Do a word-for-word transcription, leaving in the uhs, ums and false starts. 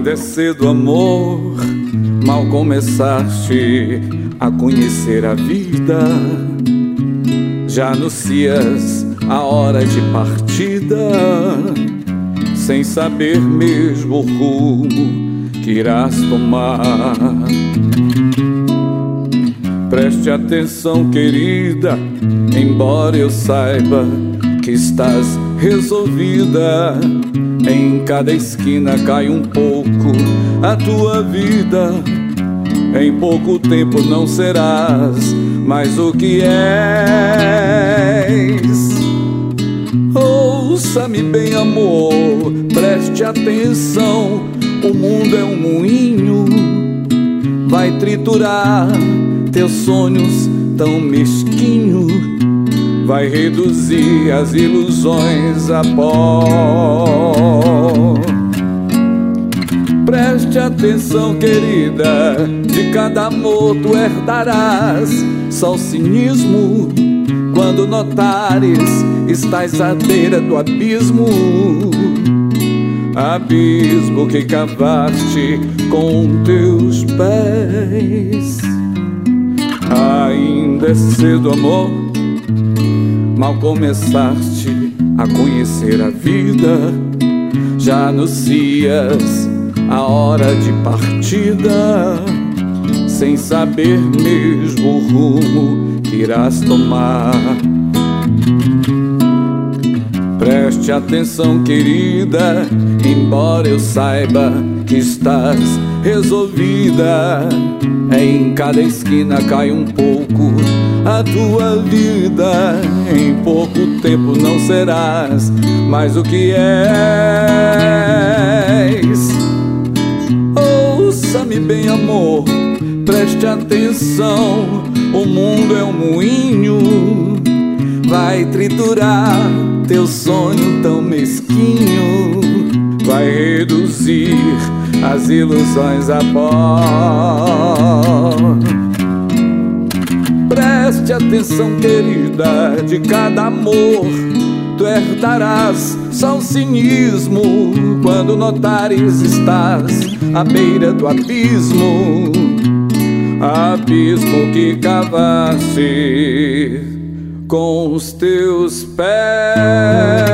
Ainda é cedo, amor, mal começaste a conhecer a vida. Já anuncias a hora de partida, sem saber mesmo o rumo que irás tomar. Preste atenção, querida, embora eu saiba que estás resolvida. Em cada esquina cai um pouco a tua vida. Em pouco tempo não serás mais o que és. Ouça-me bem, amor, preste atenção. O mundo é um moinho, vai triturar teus sonhos tão mesquinhos, vai reduzir as ilusões a pó. Preste atenção, querida, de cada amor tu herdarás só o cinismo. Quando notares, estás à beira do abismo, abismo que cavaste com teus pés. Ainda é cedo, amor, mal começaste a conhecer a vida. Já anuncias a hora de partida, sem saber mesmo o rumo que irás tomar. Preste atenção, querida, embora eu saiba que estás resolvida. Em cada esquina cai um pouco a tua vida. Em pouco tempo não serás mais o que és. Ouça-me bem, amor, preste atenção. O mundo é um moinho, vai triturar teu sonho tão mesquinho, vai reduzir as ilusões a pó. Preste atenção, querida, de cada amor tu herdarás só o cinismo. Quando notares, estás à beira do abismo, abismo que cavaste com os teus pés.